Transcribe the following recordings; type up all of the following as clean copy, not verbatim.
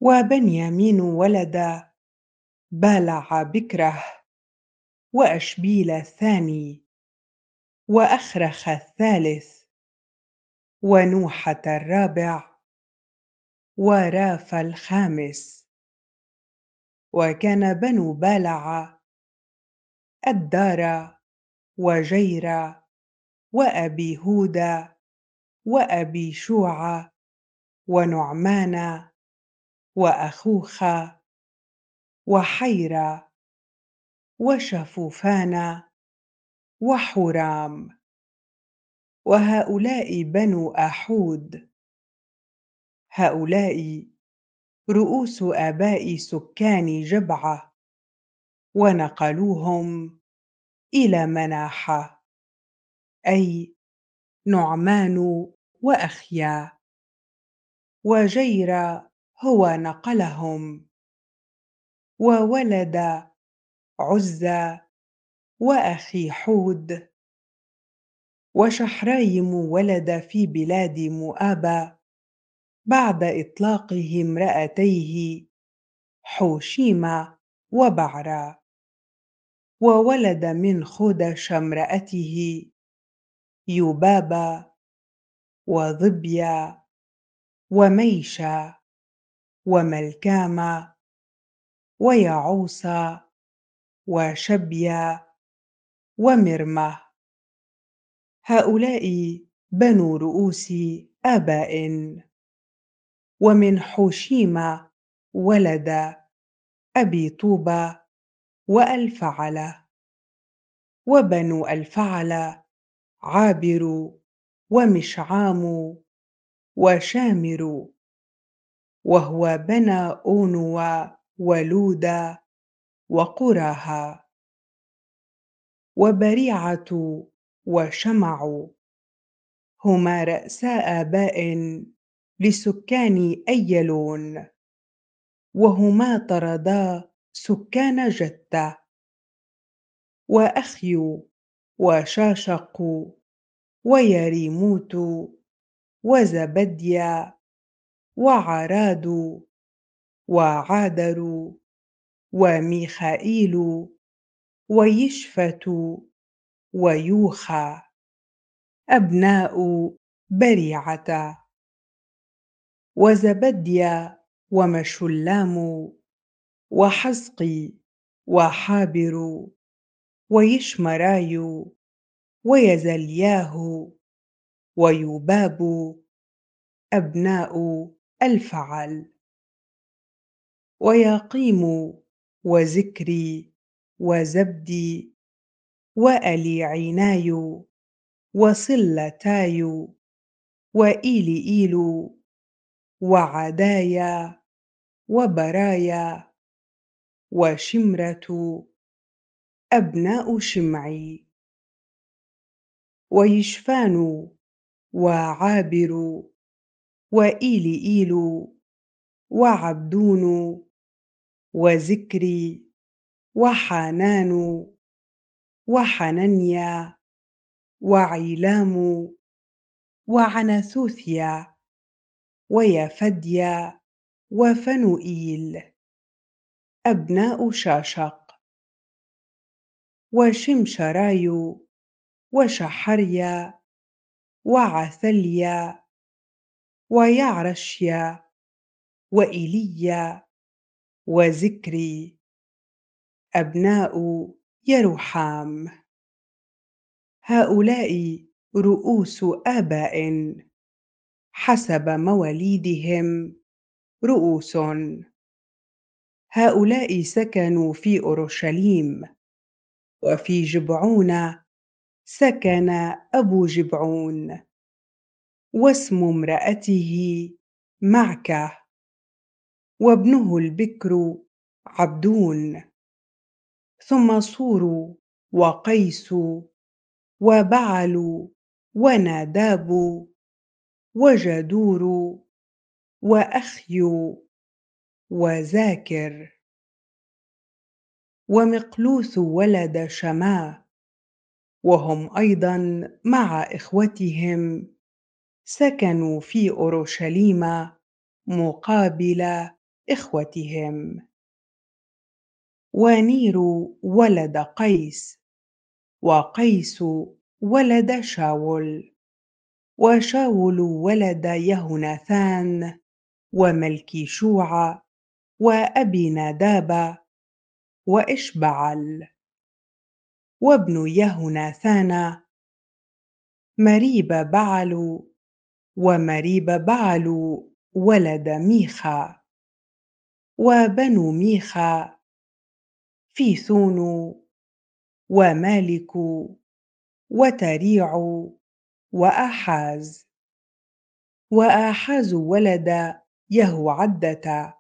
وبنيامين ولد بالع بكره، وأشبيل الثاني، وأخرخ الثالث، ونوحة الرابع، وراف الخامس. وكان بنو بالع الدار، وجير، وأبي هودا، وأبي شوع، ونعمان، وأخوخ، وحيرة، وشفوفان، وحرام. وهؤلاء بنو آحود، هؤلاء رؤوس آباء سكان جبعة، ونقلوهم إلى مناحة، أي نعمان وأخيا. وجير هو نقلهم، وولد عزى وأخي حود. وشحرايم ولد في بلاد مؤاب بعد إطلاقه امرأتيه حوشيم وبعرا. وولد من خدش امرأته يبابا، وظبيا، وميشا، وملكاما، ويعوصا، وشبيا، ومرمة. هؤلاء بنو رؤوس آباء. ومن حوشيم ولد أبي طوبى وألفعل. وبنو ألفعل عابر، ومشعام، وشامر. وهو بنى أونوا ولودا وقراها. وبريعة وشمع هما رأسا آباء لسكان أيلون، وهما طردا سكان جتة. وأخيو، وشاشق، ويريموت، وزبديا، وعراد، وعادر، وميخائيل، ويشفة، ويوخى، أبناء بريعة. وزبديا، ومشلام، وحزقي، وحابر، ويشمراي، ويزلياه، ويباب، أبناء الفعل. ويقيم، وزكري، وزبدي، وأليعيناي، وصلتاي، وإيلئيل، وعدايا، وبرايا، وشمرة، أبناء شمعي. ويشفان، وعابر، وإيلئيل، وعبدون، وزكري، وحانان، وحننيا، وعيلام، وعنثوثيا، ويفديا، وفنوئيل، أبناء شاشق. وشمشراي، وشحريا، وعثليا، ويعرشيا، وإيليا، وزكري، أبناء يروحام. هؤلاء رؤوس آباء حسب مواليدهم رؤوس. هؤلاء سكنوا في أورشليم، وفي جبعون سكن أبو جبعون، واسم امرأته معكة، وابنه البكر عبدون. ثم صور، وقيس، وبعل، وناداب، وجدور، وأخيو، وذاكر. ومقلوث ولد شماه، وهم أيضا مع إخوتهم سكنوا في أورشليم مقابل إخوتهم. ونير ولد قيس، وقيس ولد شاول، وشاول ولد يهوناثان وملكيشوع وأبي ناداب وإشبعل. وابن يهوناثان مريب بعل، ومريب بعل ولد ميخا. وبنو ميخا فيثون ومالك وتريع وآحاز. وآحاز ولد يهوعدة،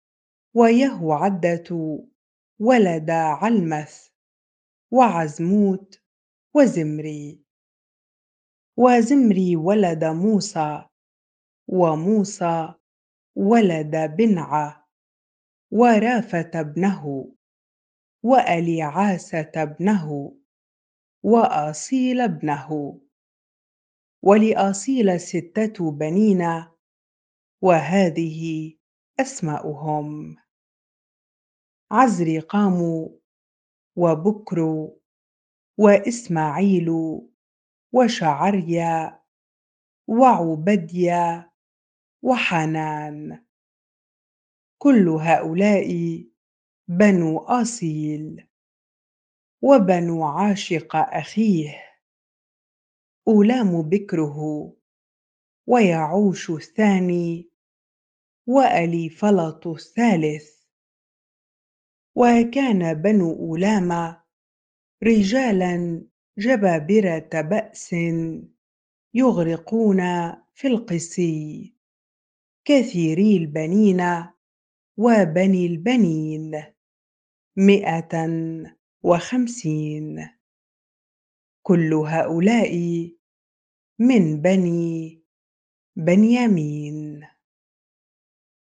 ويهوعدة ولد علمث وعزموت وزمري. وزمري ولد موسى، وموسى ولد بنعة ورافة ابنه، وأليعاسة ابنه، وآصيل ابنه. ولآصيل 6 بنين، وهذه أسماؤهم: عزرقام، وبكر، وإسماعيل، وشعريا، وعبديا، وحنان. كل هؤلاء بنو آصيل. وبنو عاشق أخيه: أولام بكره، ويعوش الثاني، وأليفلط الثالث. وكان بنو أولام رجالا جبابرة بأس، يغرقون في القسي، كثيري البنين وبني البنين، 150. كل هؤلاء من بني بنيامين.